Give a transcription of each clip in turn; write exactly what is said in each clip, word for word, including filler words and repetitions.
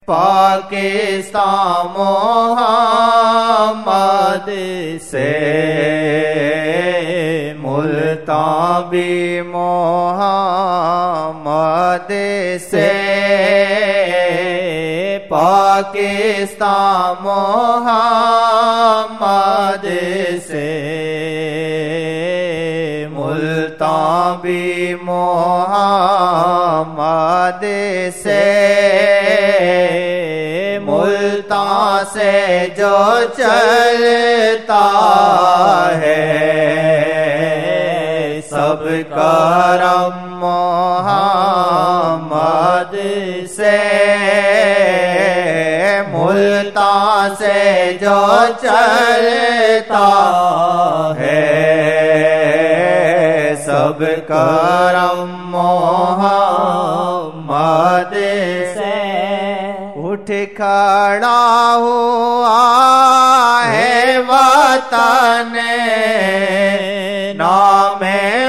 پاکستان محمد سے، ملتان بھی محمد سے، پاکستان محمد سے، ملتان بھی محمد سے، ملتان سے جو چلتا ہے سب کرم محمد سے، ملتان سے جو چلتا ہے سب کرم محمد سے۔ اٹھ کھڑا ہوا ہے وطن نام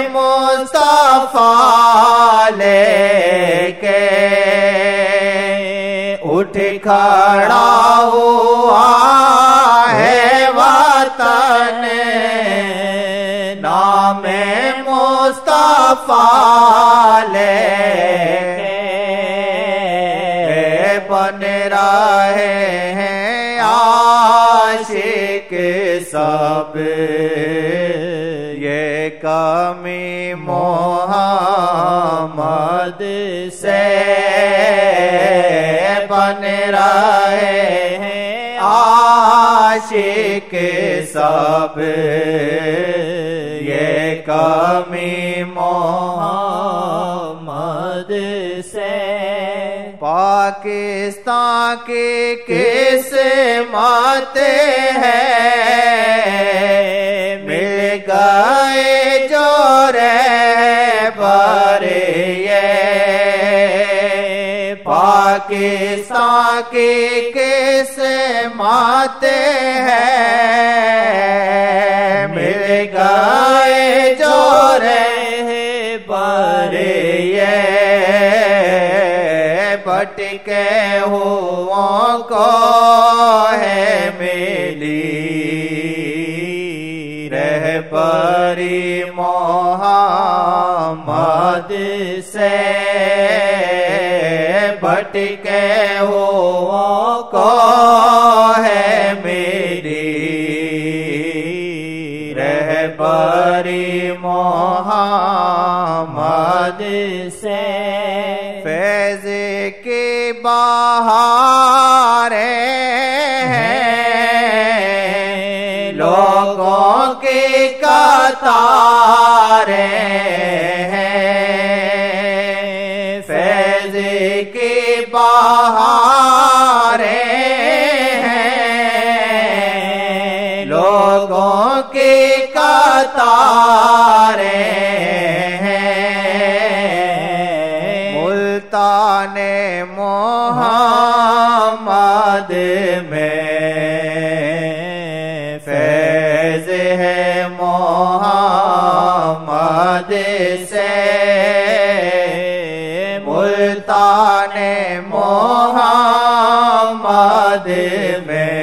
مصطفیٰ لے کے، اٹھ کھڑا ہوا ہے وطن نام مصطفیٰ لے کے، بن رہے ہیں عاشق سب یہ کمی محمد سے، بن رہے ہیں عاشق سب یہ کمی محمد سے۔ پاکستان کی قسمت ہے مل گئے جو رہبر یہ، پاکستان کی قسمت ہے مل گئے جو رہبر یہ، بٹکے ہوں کو ہے ملی رہبری محمد سے، بٹکے ہوں کو ہے ملی رہبری محمد سے۔ فیض کی بہاریں ہیں لوگوں کی قطاریں ہیں، فیض کی بہاریں ہیں لوگوں کی قطاریں ہیں، ملتان محمد میں فیض ہے محمد سے، ملتان محمد میں